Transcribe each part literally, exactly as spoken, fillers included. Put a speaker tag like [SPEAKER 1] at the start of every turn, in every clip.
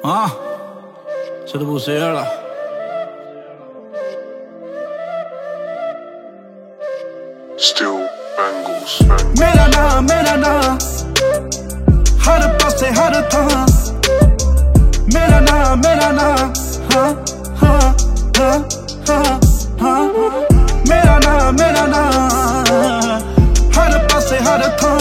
[SPEAKER 1] Ah, se te pusiera.
[SPEAKER 2] Still bangles.
[SPEAKER 1] मेरा नाम मेरा नाम हर पासे हर थां मेरा नाम मेरा नाम हाँ हाँ हाँ हाँ हाँ मेरा नाम मेरा नाम हर पासे हर थां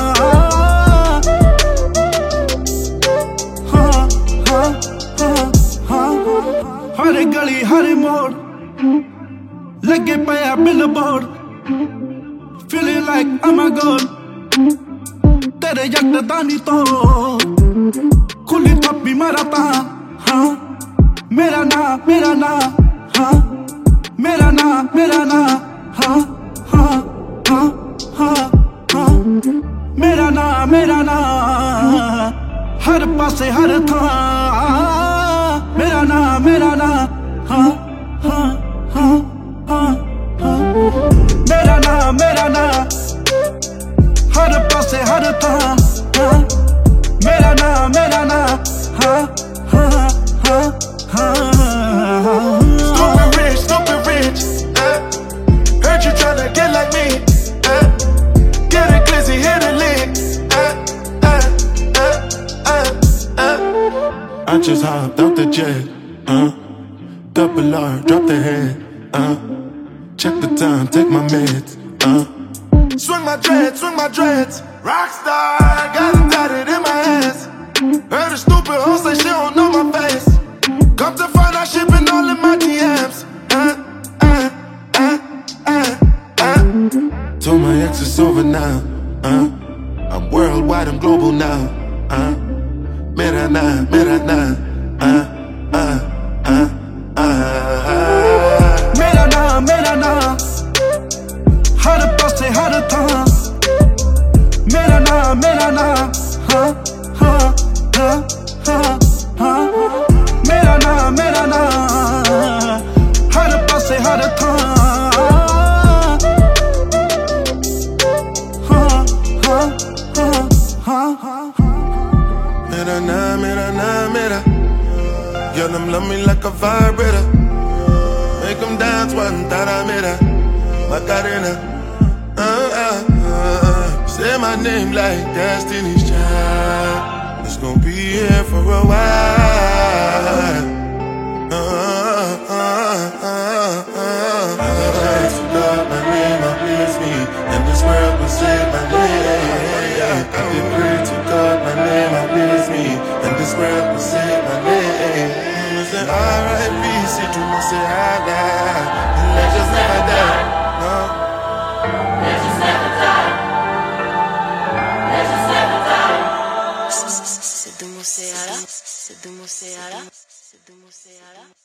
[SPEAKER 1] हाँ हाँ हाँ हाँ हर गली हर मोड़ लगे पया billboard Feeling like I'm a god तेरे यकदानी तो खुली थप्पी मारता हाँ मेरा नाम मेरा नाम हाँ मेरा नाम मेरा नाम हाँ हाँ हाँ हाँ हाँ मेरा नाम मेरा नाम हर पासे हर थां मेरा नाम मेरा नाम हाँ हाँ हाँ हाँ हाँ मेरा नाम मेरा नाम हर पासे हर थां मेरा नाम मेरा नाम हाँ हाँ हाँ हाँ
[SPEAKER 3] Stupid rich, stupid rich, uh. Heard you tryna get like me, uh. Get a glizzy, hit a lick, uh, uh, uh, uh, uh. I just hopped out the jet, uh. Double R, drop the head, uh. Check the time, take my meds, uh. Swing my dreads, swing my dreads. Rockstar, got it tatted in my hands. Heard a stupid hoe say she don't know my face. Come to find out she been all in my D Ms. Uh, uh, uh, uh, uh. Told my ex it's over now. Uh. I'm worldwide, I'm global now. Uh. Mera na, mera na. Uh, uh, uh, uh.
[SPEAKER 1] मेरा नाम मेरा नाम हर पासे हर थां मेरा नाम मेरा नाम हाँ हाँ हाँ हाँ हाँ मेरा नाम मेरा नाम हर पासे हर थां हाँ हाँ हाँ हाँ हाँ
[SPEAKER 3] Mera na, mera na, mera. Girl, them love me like a vibrator. Make them dance one tada mera. Macarena. Uh, uh, uh. Say my name like Destiny's Child. It's gonna be here for a while. Uh, uh, uh, uh, uh. I pray to God, my name will please me, and this world will save my name. I did pray to God, my name will please me, and this world will save my name. I say R I P, see to me say I die, and legends never die. No.
[SPEAKER 4] Legends never die. Legends never die. C'est de mon Ceará, c'est de mon Ceará, c'est de mon Ceará.